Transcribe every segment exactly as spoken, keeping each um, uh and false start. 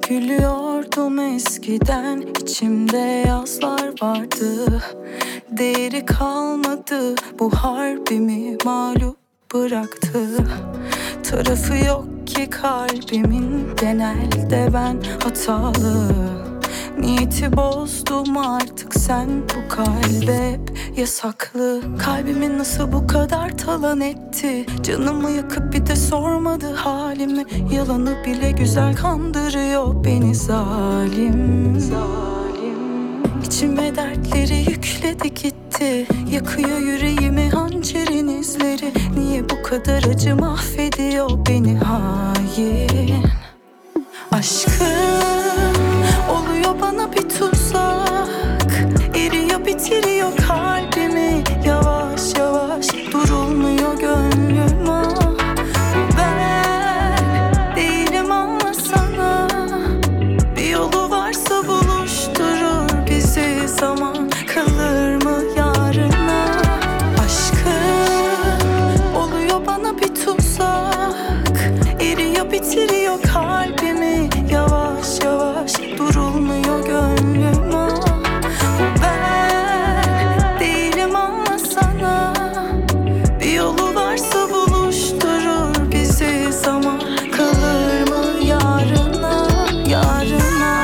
Gülüyordum eskiden, içimde yazlar vardı. Değeri kalmadı, bu harbimi mağlup bıraktı. Tarafı yok ki kalbimin, genelde ben hatalı. Niyeti bozdum artık, sen bu kalbe hep yasaklı. Kalbimi nasıl bu kadar talan etti? Canımı yakıp bir de sormadı halimi. Yalanı bile güzel kandırıyor beni zalim, zalim. İçime dertleri yükledi gitti, yakıyor yüreğimi hançerin izleri. Niye bu kadar acı mahvediyor beni hain? Aşkım oluyor bana bir tuzak, eriyor bitiriyor kalbimi. Yavaş yavaş durulmuyor gönlüm, ah. Ben değilim anlasana, bir yolu varsa buluşturur bizi. Zaman kalır mı yarına? Aşkım oluyor bana bir tuzak, eriyor bitiriyor kalbimi. Yavaş yavaş durulmuyor gönlüm, ah. Ben değilim anlasana, bir yolu varsa buluşturur bizi. Zaman kalır mı yarına, yarına?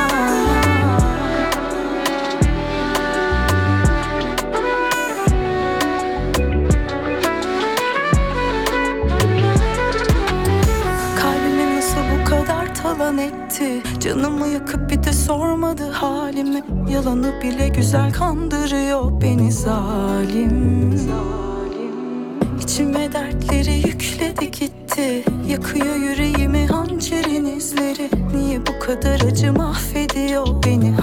Kalbimi nasıl bu kadar talan etti? Canımı yakıp bir de sormadı halimi. Yalanı bile güzel kandırıyor beni zalim, zalim. İçime dertleri yükledi gitti, yakıyor yüreğimi hançerin izleri. Niye bu kadar acı mahvediyor beni